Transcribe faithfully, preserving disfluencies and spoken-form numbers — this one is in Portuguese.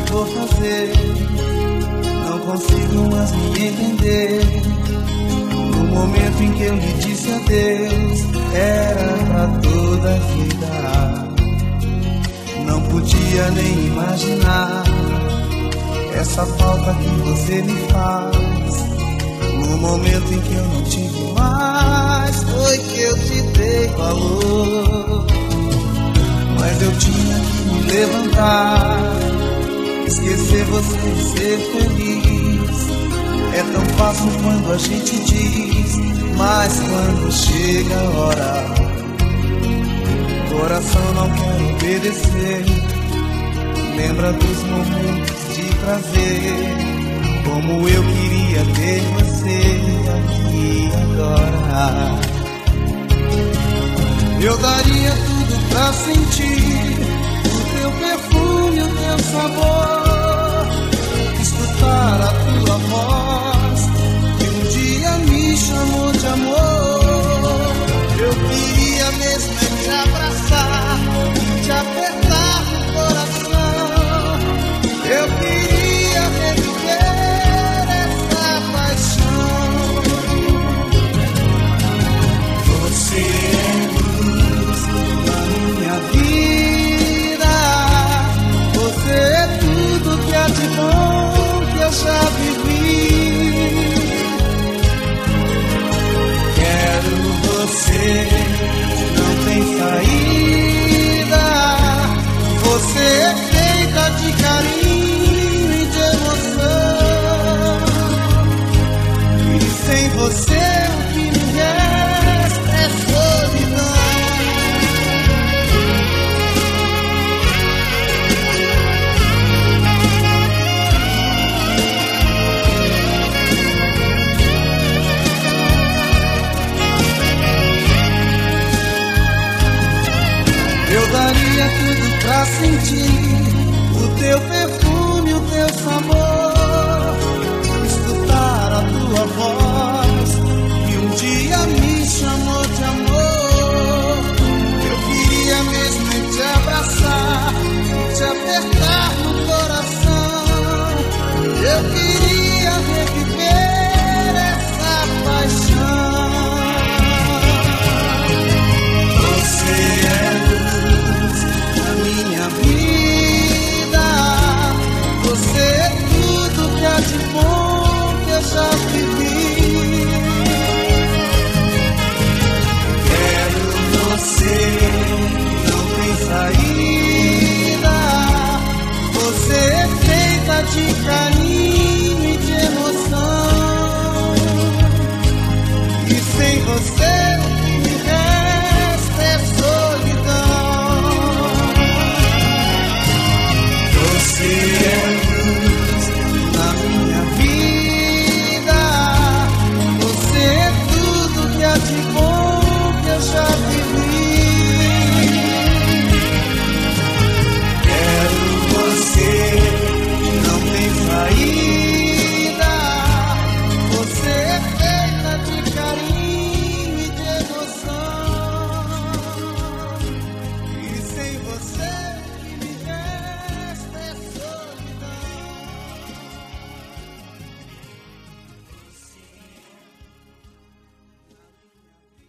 vou fazer? Não consigo mais me entender. No momento em que eu lhe disse adeus, era pra toda a vida. Não podia nem imaginar essa falta que você me faz. No momento em que eu não tive mais, foi que eu te dei valor. Mas eu tinha que me levantar, esquecer você e ser feliz. É tão fácil quando a gente diz, mas quando chega a hora, coração não quer obedecer. Lembra dos momentos de prazer, como eu queria ter você aqui agora. Eu daria tudo pra sentir o teu perfume, o teu sabor, escutar a tua voz que um dia me chamou de amor. Eu queria mesmo é te abraçar, te apertar no coração. Eu queria reviver essa paixão. Você é luz na minha vida, você é tudo que há de bom que eu já vivi. Quero você, não tem saída. Você é feita de carinho e de emoção, e sem você o que me resta é solidão. Eu daria tudo pra sentir o teu perfume, o teu sabor, escutar a tua voz que um dia me chamou de amor. Eu queria mesmo é te abraçar, te apertar no coração. Eu queria reviver essa paixão. Você é luz na minha vida, você é tudo que há de bom que eu já vivi. Quero você, não tem saída. Você é feita de carinho